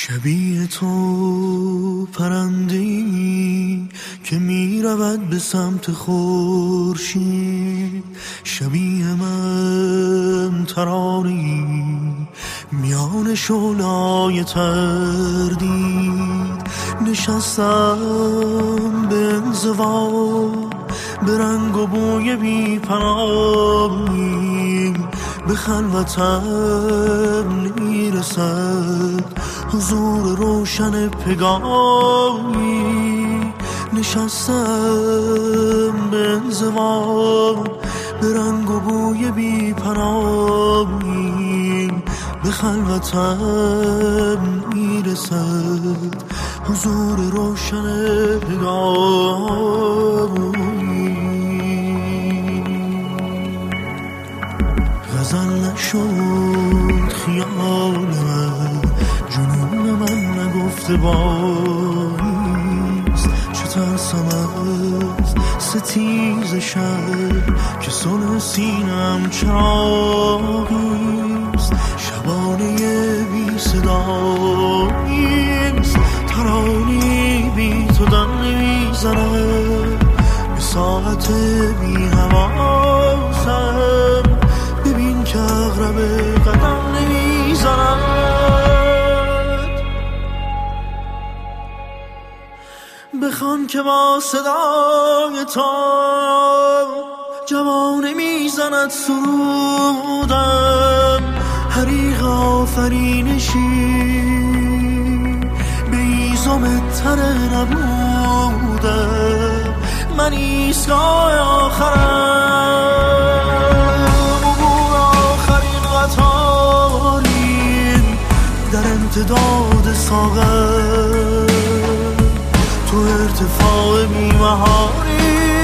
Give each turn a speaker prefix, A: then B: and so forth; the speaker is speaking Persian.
A: شبیه تو پرنده‌ای که می رود به سمت خورشید، شبیه من ترانه‌ای میان شعله‌های تردید. نشستم به انزوا به رنگ و بوی بی پناهی، به خلوتم نمیرسد حضور روشن پگاهی. نشستم به انزوا به رنگ و بوی بی پناهی، به خلوتم میرسد حضور روشن پگاهی. غزل نشد خیال من، جنون من نگفته باریست. چه ترسم از ستیز شب که صلح سینم چراغیست. شبانه بی صداییست، ترانی بی تو دم نمیزنم. به ساعت بی حواسم ببین که اغرب قدم نمیزند. بخوان که با صدای تو جوانه میزند سرودم. حریق آفرینشی به ایزم تره نبودم. من ایستگاه آخرم، عبور آخرین قطاریم در امتداد ساغر. تو ارتفاع بی‌محالی